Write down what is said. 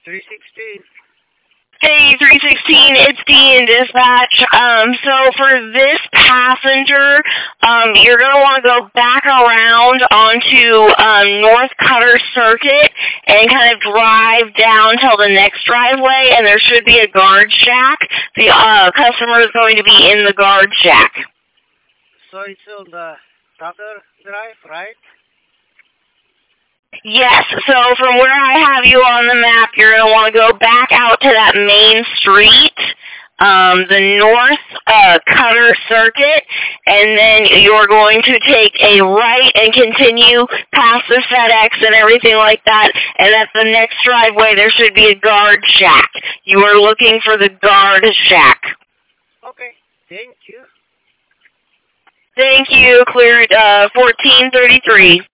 316. Hey, 316, it's Dee in dispatch. So for this passenger, you're going to want to go back around onto North Cutter Circuit and kind of drive down till the next driveway, and there should be a guard shack. The customer is going to be in the guard shack. So it's on the Tucker Drive, right? Yes, so from where I have you on the map, you're going to want to go back out to that main street, the North Cutter Circuit, and then you're going to take a right and continue past the FedEx and everything like that, and at the next driveway there should be a guard shack. You are looking for the guard shack. Okay, thank you. Thank you. Clear at 1433.